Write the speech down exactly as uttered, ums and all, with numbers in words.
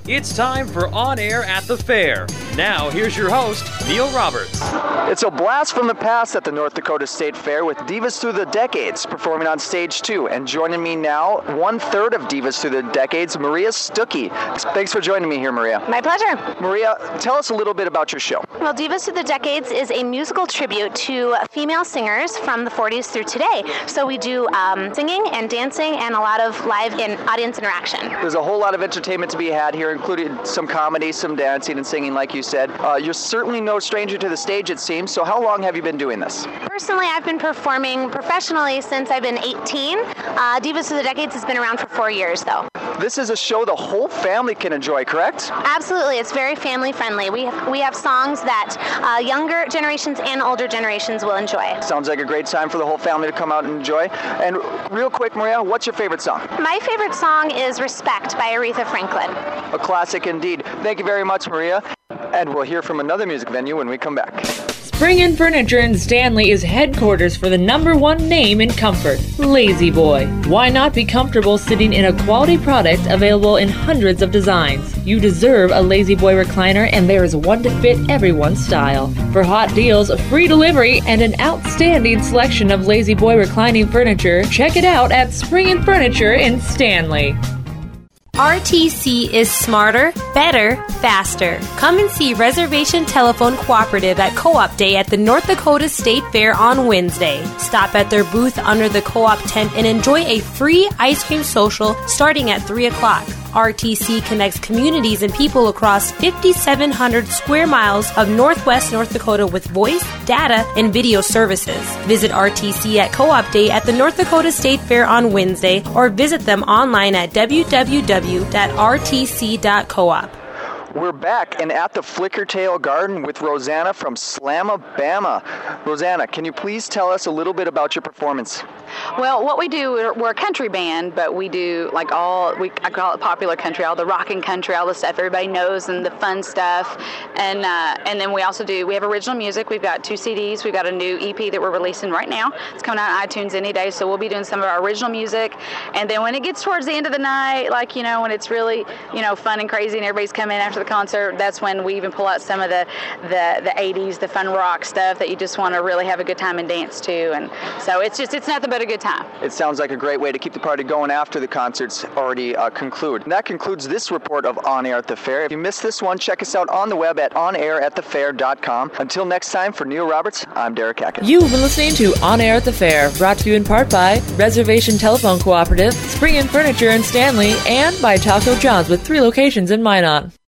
It's time for On Air at the Fair. Now, here's your host, Neil Roberts. It's a blast from the past at the North Dakota State Fair with Divas Through the Decades performing on stage two. And joining me now, one-third of Divas Through the Decades, Maria Stuckey. Thanks for joining me here, Maria. My pleasure. Maria, tell us a little bit about your show. Well, Divas Through the Decades is a musical tribute to female singers from the forties through today. So we do um, singing and dancing and a lot of live in audience interaction. There's a whole lot of entertainment to be had here, including some comedy, some dancing and singing, like you said. Uh, you're certainly no stranger to the stage, it seems. So how long have you been doing this? Personally, I've been performing professionally since I've been eighteen. Uh, Divas Through the Decades has been around for four years, though. This is a show the whole family can enjoy, correct? Absolutely. It's very family friendly. We we have songs that uh, younger generations and older generations will enjoy. Sounds like a great time for the whole family to come out and enjoy. And real quick, Maria, what's your favorite song? My favorite song is Respect by Aretha Franklin. A classic indeed. Thank you very much, Maria. And we'll hear from another music venue when we come back. Spring and Furniture in Stanley is headquarters for the number one name in comfort, La-Z-Boy. Why not be comfortable sitting in a quality product available in hundreds of designs? You deserve a La-Z-Boy recliner, and there is one to fit everyone's style. For hot deals, free delivery, and an outstanding selection of La-Z-Boy reclining furniture, check it out at Spring and Furniture in Stanley. R T C is smarter, better, faster. Come and see Reservation Telephone Cooperative at Co-op Day at the North Dakota State Fair on Wednesday. Stop at their booth under the co-op tent and enjoy a free ice cream social starting at three o'clock. R T C connects communities and people across fifty-seven hundred square miles of northwest North Dakota with voice, data, and video services. Visit R T C at Co-op Day at the North Dakota State Fair on Wednesday or visit them online at w w w dot r t c dot coop. We're back and at the Flickertail Garden with Rosanna from Slamabama. Rosanna, can you please tell us a little bit about your performance? Well, what we do, we're, we're a country band, but we do like all, we I call it popular country, all the rockin' country, all the stuff everybody knows and the fun stuff. And uh, and then we also do, we have original music. We've got two C Ds. We've got a new E P that we're releasing right now. It's coming out on iTunes any day, so we'll be doing some of our original music. And then when it gets towards the end of the night, like, you know, when it's really, you know, fun and crazy and everybody's coming in after the concert, that's when we even pull out some of the, the, the eighties, the fun rock stuff that you just want to really have a good time and dance to. And so it's just, it's nothing but a good time. It sounds like a great way to keep the party going after the concerts already uh, conclude. And that concludes this report of On Air at the Fair. If you missed this one, check us out on the web at on air at the fair dot com. Until next time, for Neil Roberts, I'm Derek Hackett. You've been listening to On Air at the Fair, brought to you in part by Reservation Telephone Cooperative, Spring and Furniture in Stanley, and by Taco John's with three locations in Minot.